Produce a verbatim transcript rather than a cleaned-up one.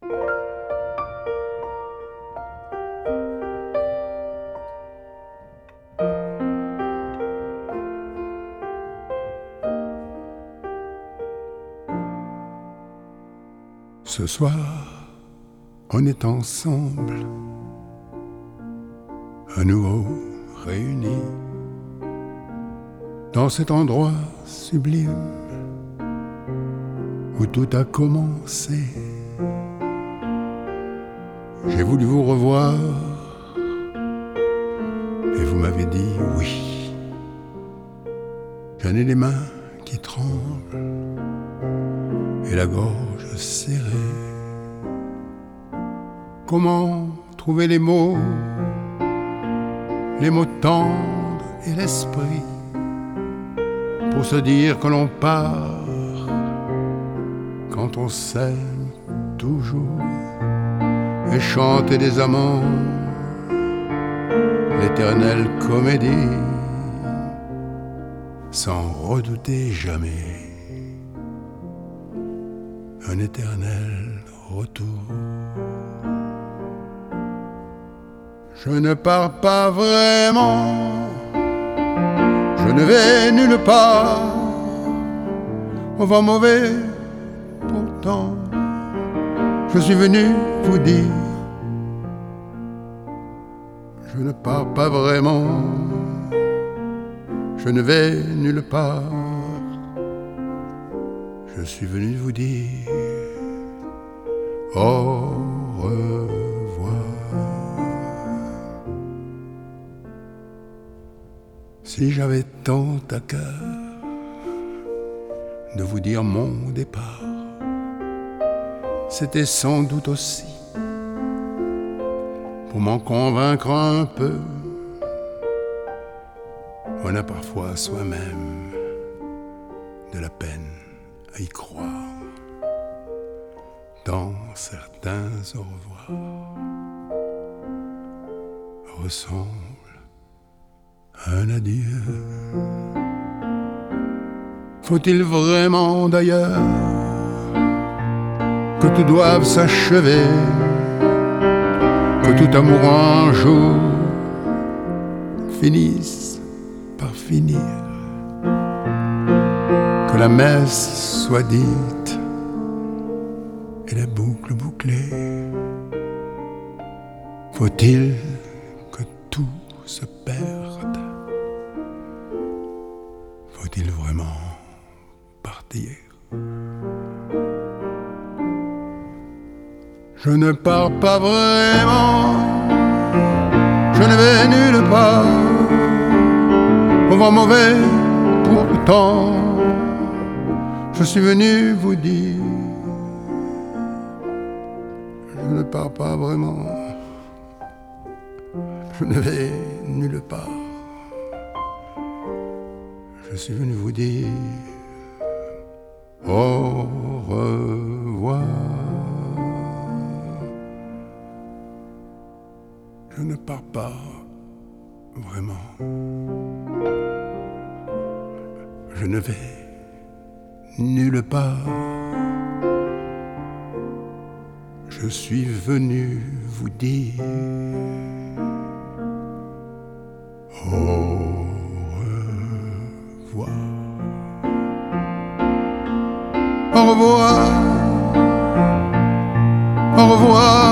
Ce soir, on est ensemble, à nouveau réunis, dans cet endroit sublime où tout a commencé. J'ai voulu vous revoir et vous m'avez dit oui. J'en ai les mains qui tremblent et la gorge serrée. Comment trouver les mots, les mots tendres et l'esprit pour se dire que l'on part quand on s'aime toujours et chanter des amants l'éternelle comédie sans redouter jamais un éternel retour. Je ne pars pas vraiment, je ne vais nulle part, au vent mauvais pourtant, je suis venu vous dire, je ne pars pas vraiment, je ne vais nulle part, je suis venu vous dire au revoir. Si j'avais tant à cœur de vous dire mon départ, c'était sans doute aussi pour m'en convaincre un peu. On a parfois soi-même de la peine à y croire dans certains au revoir ressemblent à un adieu. Faut-il vraiment d'ailleurs que tout doive s'achever, que tout amour un jour finisse par finir, que la messe soit dite et la boucle bouclée? Faut-il que tout se perde? Faut-il vraiment partir? Je ne pars pas vraiment, je ne vais nulle part, au vent mauvais pourtant, je suis venu vous dire, je ne pars pas vraiment, je ne vais nulle part, je suis venu vous dire au revoir. Je ne pars pas vraiment, je ne vais nulle part, je suis venu vous dire au revoir. Au revoir, au revoir.